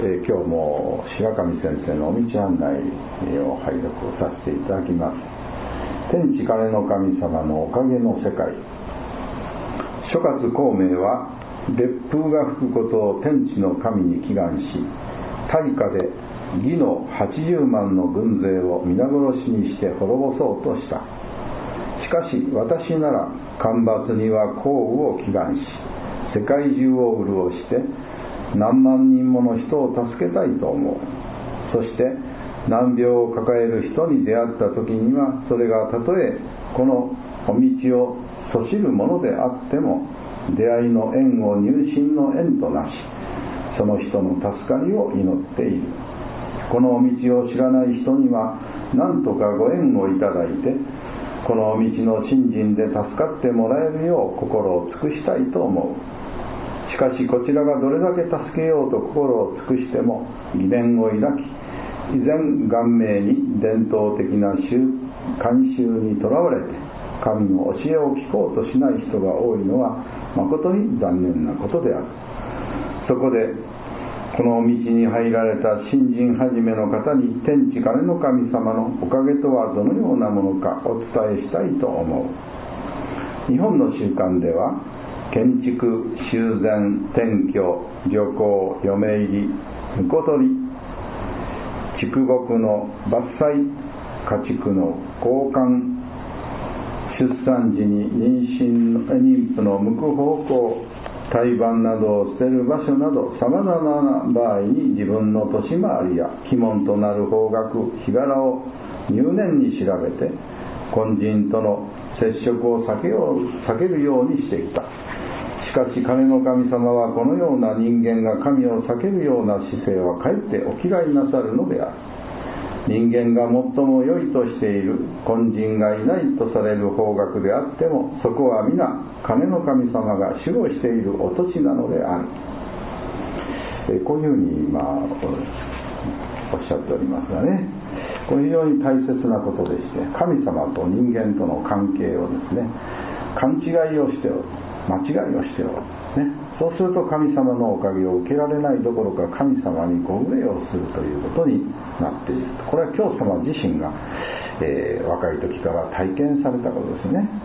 今日も白神先生のお道案内を拝読させていただきます。天地金の神様のおかげの世界。諸葛孔明は烈風が吹くことを天地の神に祈願し、大火で魏の80万の軍勢を皆殺しにして滅ぼそうとした。しかし私なら干ばつには降雨を祈願し、世界中を潤して何万人もの人を助けたいと思う。そして難病を抱える人に出会った時には、それがたとえこのお道をそしるものであっても、出会いの縁を入信の縁となし、その人の助かりを祈っている。このお道を知らない人には何とかご縁をいただいて、このお道の信心で助かってもらえるよう心を尽くしたいと思う。しかしこちらがどれだけ助けようと心を尽くしても疑念を抱き、依然顔面に伝統的な慣習にとらわれて神の教えを聞こうとしない人が多いのは誠に残念なことである。そこでこの道に入られた新人はじめの方に、天地金の神様のおかげとはどのようなものかお伝えしたいと思う。日本の習慣では、建築、修繕、転居、旅行、嫁入り、婿取り、畜牧の伐採、家畜の交換、出産時に妊婦の向く方向、胎盤などを捨てる場所など、さまざまな場合に自分の年回りや鬼門となる方角、日柄を入念に調べて、根人との接触を避けるようにしてきた。しかし金の神様はこのような人間が神を避けるような姿勢はかえってお嫌いなさるのである。人間が最も良いとしている根人がいないとされる方角であっても、そこは皆金の神様が守護しているお土地なのである。こういうふうにおっしゃっておりますがね、これ非常に大切なことでして、神様と人間との関係をですね、勘違いをしておる、間違いをしておる、ね、そうすると神様のおかげを受けられないどころか、神様にご無礼をするということになっている。これは教様自身が、若い時から体験されたことですね。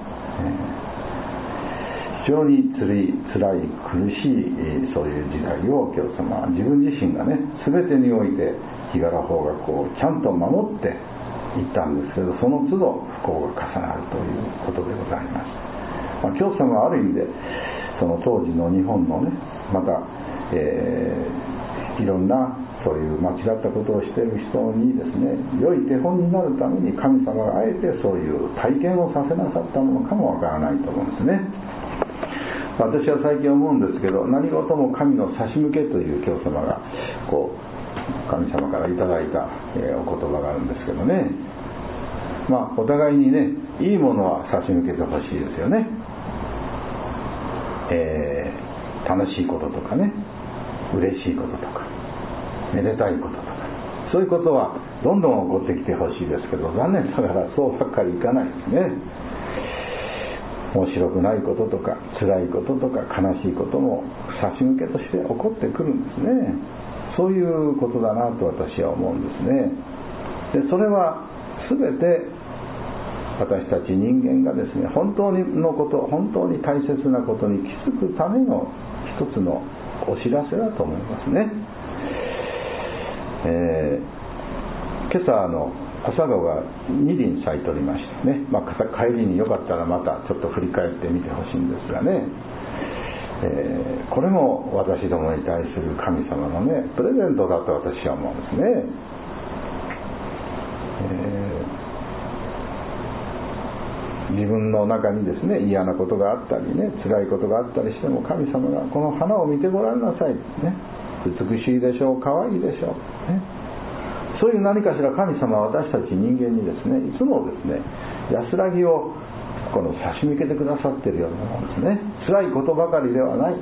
非常につらい苦しい、そういう時代を教様は自分自身がね、全てにおいて日柄方角をちゃんと守っていったんですけど、その都度不幸が重なるということでございます。教様はある意味でその当時の日本のね、また、いろんなそういう間違ったことをしている人にですね、良い手本になるために神様があえてそういう体験をさせなさったものかもわからないと思うんですね。私は最近思うんですけど、何事も神の差し向けという教様が神様からいただいた、お言葉があるんですけどね、お互いにね、いいものは差し向けてほしいですよね。楽しいこととかね、嬉しいこととか、めでたいこととか、そういうことはどんどん起こってきてほしいですけど、残念ながらそうばっかりいかないですね。面白くないこととか、辛いこととか、悲しいことも差し向けとして起こってくるんですね。そういうことだなと私は思うんですね。で、それは全て私たち人間がですね、本当のこと、本当に大切なことに気づくための一つのお知らせだと思いますね。今朝朝顔が2輪咲いておりましたね。帰りによかったらまたちょっと振り返ってみてほしいんですがね、これも私どもに対する神様のね、プレゼントだと私は思うんですね。自分の中にですね、嫌なことがあったりね、辛いことがあったりしても、神様がこの花を見てごらんなさい、ね、美しいでしょう、可愛いでしょう、ね、そういう何かしら神様は私たち人間にですね、いつもですね、安らぎを差し向けてくださっているようなものですね。辛いことばかりではない、ね、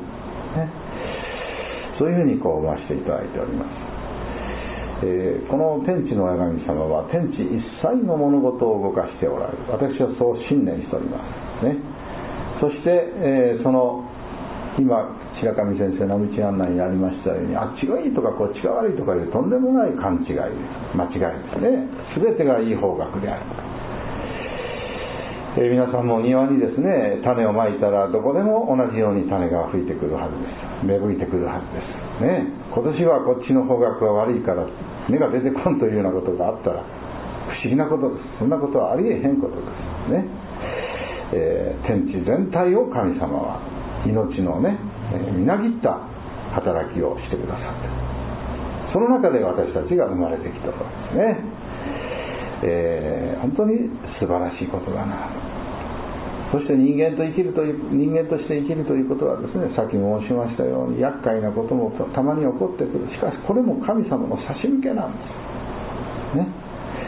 そういうふうに思わせていただいております。この天地の親神様は天地一切の物事を動かしておられる。私はそう信念しております、ね、そして、その今白神先生の道案内にありましたように、あっちがいいとかこっちが悪いとかいうとんでもない勘違いです。間違いですね。全てがいい方角である。皆さんも庭にですね、種をまいたらどこでも同じように種が吹いてくるはずです。芽吹いてくるはずですね。今年はこっちの方角が悪いから芽が出てこんというようなことがあったら不思議なことです。そんなことはありえへんことですね。天地全体を神様は命のね、みなぎった働きをしてくださって、その中で私たちが生まれてきたわけですね。本当に素晴らしいことだな。そして人間として生きるということはですね、さっき申しましたように厄介なこともたまに起こってくる。しかしこれも神様の差し向けなんですね。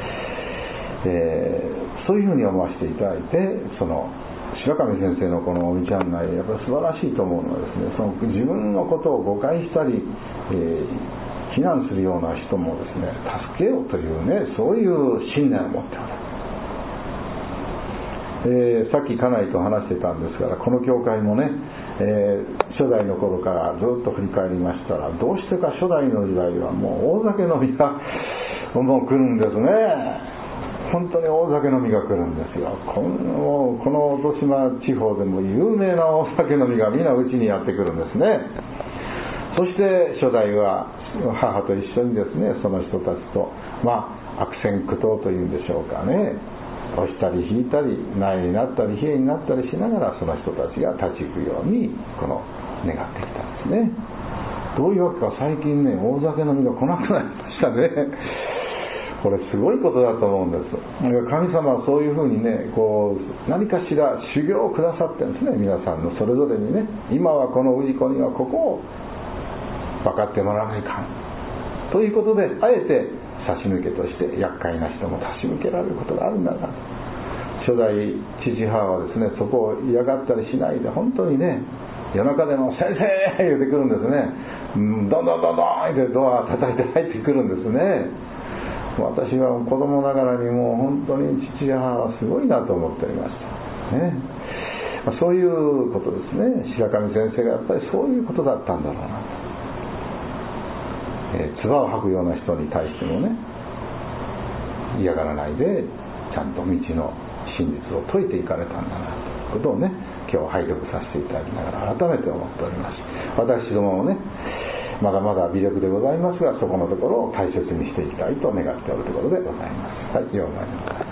そういうふうに思わせていただいて、その白神先生のこのお道案内、やっぱり素晴らしいと思うのはですね、その自分のことを誤解したり、非難するような人もですね、助けようというね、そういう信念を持っておる。さっき家内と話してたんですから、この教会もね、初代の頃からずっと振り返りましたら、どうしてか初代の時代はもう大酒飲みがもう来るんですね。本当に大酒飲みが来るんですよ。この落島地方でも有名な大酒飲みがみんなうちにやってくるんですね。そして初代は母と一緒にですね、その人たちと悪戦苦闘というんでしょうかね、押したり引いたり苗になったり冷えになったりしながら、その人たちが立ち行くように願ってきたんですね。どういうわけか最近ね、大酒飲みが来なくなりましたね。これすごいことだと思うんです。神様はそういうふうにね、何かしら修行をくださってるんですね。皆さんのそれぞれにね、今はこの氏子にはここを分かってもらわないかんということで、あえて差し抜けとして厄介な人も差し抜けられることがあるんだな。初代父母はですね、そこを嫌がったりしないで、本当にね、夜中でも先生言うてくるんですね。どんどんどんどんってドア叩いて入ってくるんですね。私は子供ながらにもう本当に父母はすごいなと思っておりましたね。そういうことですね。白神先生がやっぱりそういうことだったんだろうなと。唾を吐くような人に対してもね、嫌がらないでちゃんと道の真実を説いていかれたんだなということをね、今日拝読させていただきながら改めて思っております。私どももね、まだまだ微力でございますが、そこのところを大切にしていきたいと願っておるところでございます。はい、ようございます。